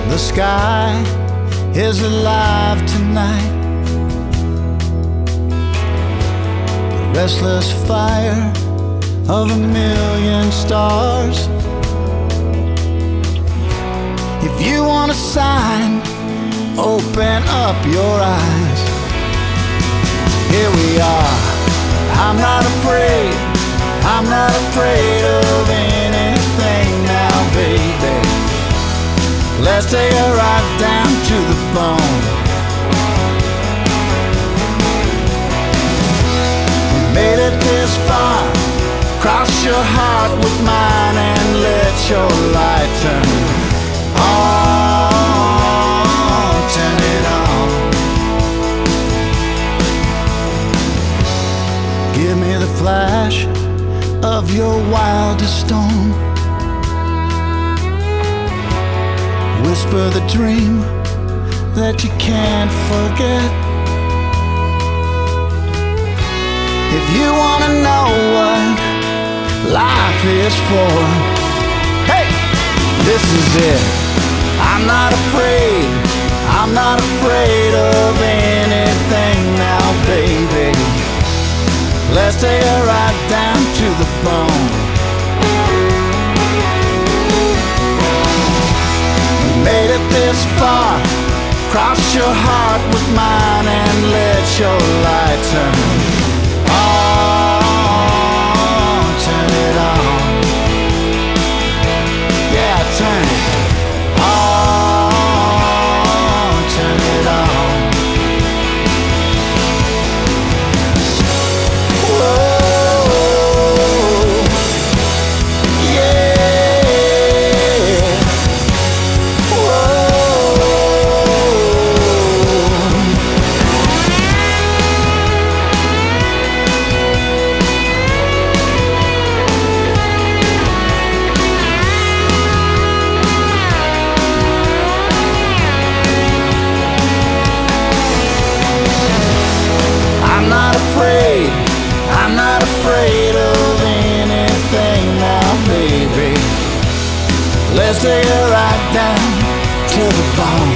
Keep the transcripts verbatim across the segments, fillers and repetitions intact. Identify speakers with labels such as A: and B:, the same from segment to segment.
A: The sky is alive tonight. The restless fire of a million stars. If you want a sign, open up your eyes. Here we are. I'm not afraid. I'm not afraid of anything now, baby. Let's take it right down to the bone. We made it this far. Cross your heart with mine and let your light turn on. Turn it on. Give me the flash of your wildest storm. Whisper the dream that you can't forget. If you wanna know what life is for, hey, this is it. I'm not afraid. I'm not afraid of anything now, baby. Let's take it right down to the bone. We made it this far. Cross your heart with mine and let your light turn on. Turn it on. Yeah, turn it on. Turn it on. I'm not afraid of anything now, baby. Let's take it right down to the bone.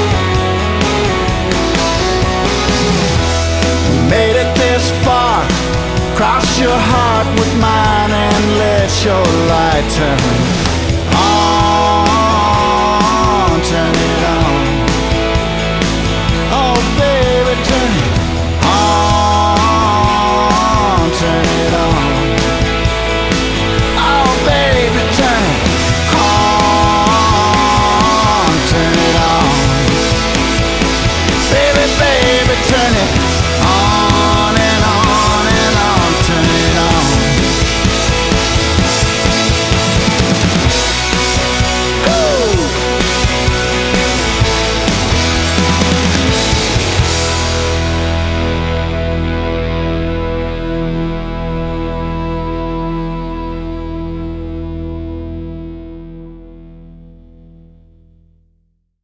A: We made it this far. Cross your heart with mine and let your light turn